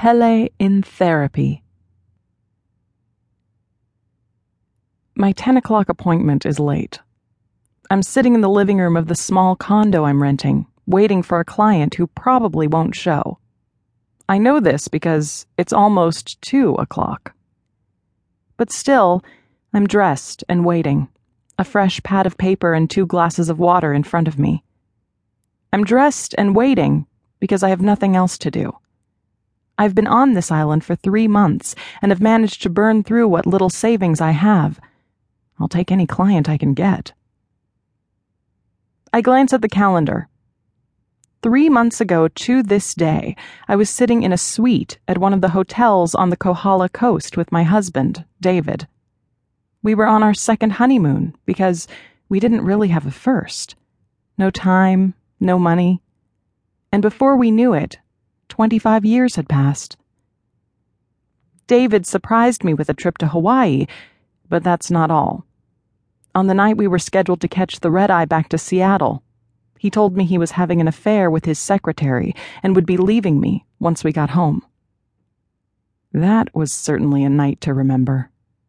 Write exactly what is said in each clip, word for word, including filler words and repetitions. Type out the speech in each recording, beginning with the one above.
Pele in therapy. My ten o'clock appointment is late. I'm sitting in the living room of the small condo I'm renting, waiting for a client who probably won't show. I know this because it's almost two o'clock. But still, I'm dressed and waiting, a fresh pad of paper and two glasses of water in front of me. I'm dressed and waiting because I have nothing else to do. I've been on this island for three months and have managed to burn through what little savings I have. I'll take any client I can get. I glance at the calendar. Three months ago to this day, I was sitting in a suite at one of the hotels on the Kohala coast with my husband, David. We were on our second honeymoon because we didn't really have a first. No time, no money. And before we knew it, twenty-five years had passed. David surprised me with a trip to Hawaii, but that's not all. On the night we were scheduled to catch the red-eye back to Seattle, he told me he was having an affair with his secretary and would be leaving me once we got home. That was certainly a night to remember.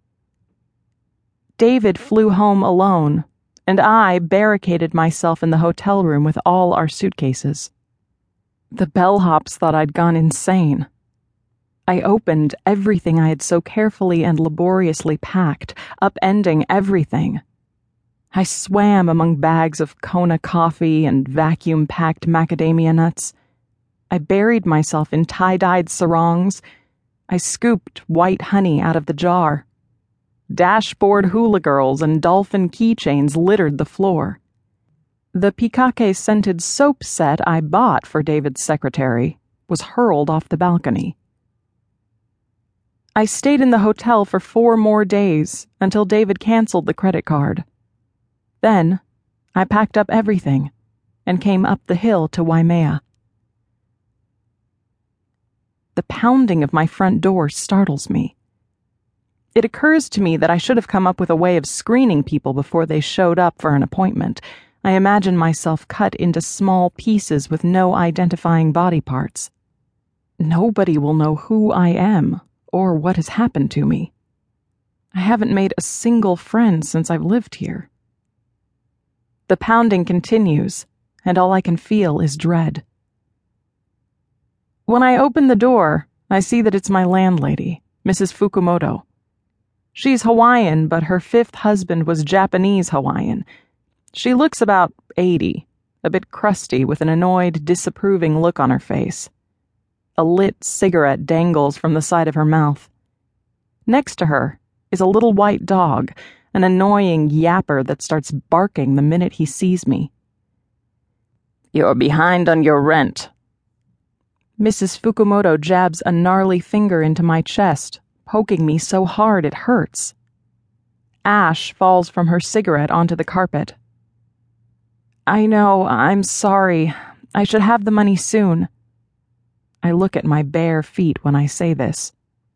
David flew home alone, and I barricaded myself in the hotel room with all our suitcases. The bellhops thought I'd gone insane. I opened everything I had so carefully and laboriously packed, upending everything. I swam among bags of Kona coffee and vacuum-packed macadamia nuts. I buried myself in tie-dyed sarongs. I scooped white honey out of the jar. Dashboard hula girls and dolphin keychains littered the floor. The Pikake-scented soap set I bought for David's secretary was hurled off the balcony. I stayed in the hotel for four more days until David canceled the credit card. Then, I packed up everything and came up the hill to Waimea. The pounding of my front door startles me. It occurs to me that I should have come up with a way of screening people before they showed up for an appointment. I imagine myself cut into small pieces with no identifying body parts. Nobody will know who I am or what has happened to me. I haven't made a single friend since I've lived here. The pounding continues, and all I can feel is dread. When I open the door, I see that it's my landlady, Missus Fukumoto. She's Hawaiian, but her fifth husband was Japanese Hawaiian. She looks about eighty, a bit crusty with an annoyed, disapproving look on her face. A lit cigarette dangles from the side of her mouth. Next to her is a little white dog, an annoying yapper that starts barking the minute he sees me. "You're behind on your rent." Missus Fukumoto jabs a gnarly finger into my chest, poking me so hard it hurts. Ash falls from her cigarette onto the carpet. "I know, I'm sorry. I should have the money soon." I look at my bare feet when I say this.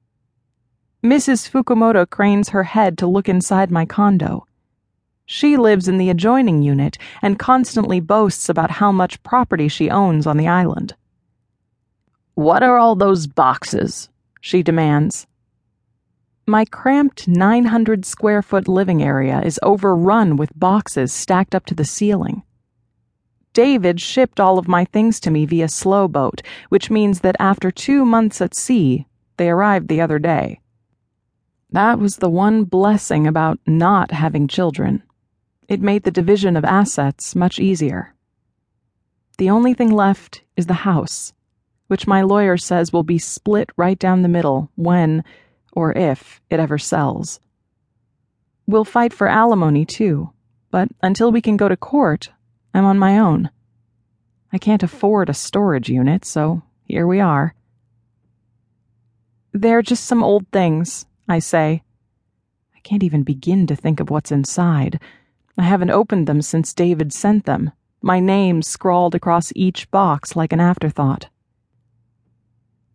Missus Fukumoto cranes her head to look inside my condo. She lives in the adjoining unit and constantly boasts about how much property she owns on the island. "What are all those boxes?" she demands. My cramped nine hundred square foot living area is overrun with boxes stacked up to the ceiling. David shipped all of my things to me via slow boat, which means that after two months at sea, they arrived the other day. That was the one blessing about not having children. It made the division of assets much easier. The only thing left is the house, which my lawyer says will be split right down the middle when, or if, it ever sells. We'll fight for alimony, too, but until we can go to court, I'm on my own. I can't afford a storage unit, so here we are. "They're just some old things," I say. I can't even begin to think of what's inside. I haven't opened them since David sent them, my name scrawled across each box like an afterthought.